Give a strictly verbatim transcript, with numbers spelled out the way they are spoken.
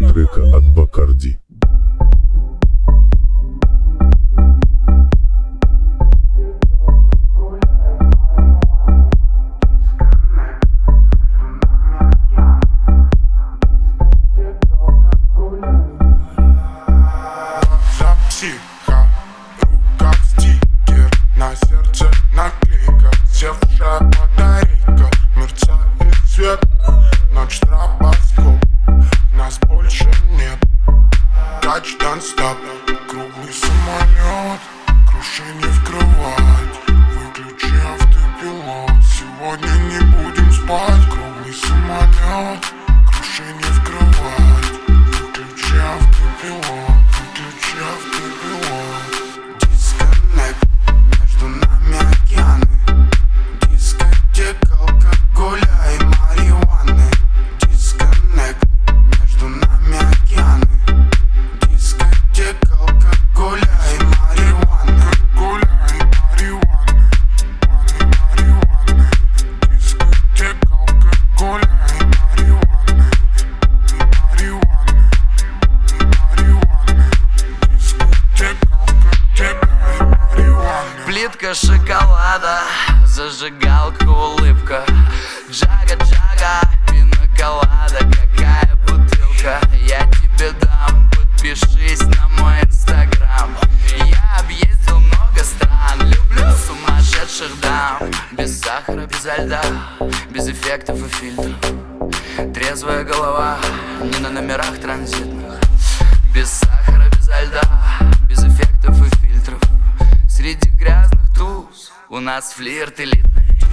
трека от Бакарди. Рука в стикер, на сердце наклейка, севшая батарейка, мерцает свет, ночь стробоскоп, нас больше нет. Touch don't stop, круглый самолет, крушение в кровать, выключи автопилот, сегодня не будем спать. Круглый самолет, крушение в кровать, выключи автопилот, выключи автопилот. Дисконнект, между нами океаны, дискотека алкоголя и марихуаны. Дисконнект, между нами океаны, дискотека алкоголя и марихуаны. Алкоголя и марихуаны, марихуаны. Дискотека алкоголя и марихуаны, марихуаны, марихуаны. Дискотека алкоголя и марихуаны. Плитка шоколада, зажигалка, улыбка, джага-джага, пина-колада, какая бутылка. Я тебе дам, подпишись на мой инстаграм. Я объездил много стран, люблю сумасшедших дам. Без сахара, без льда, без эффектов и фильтров. Трезвая голова, не на номерах транзитных. Без сахара, без льда, без эффектов и фильтров. Среди грязных туз у нас флирт элитный.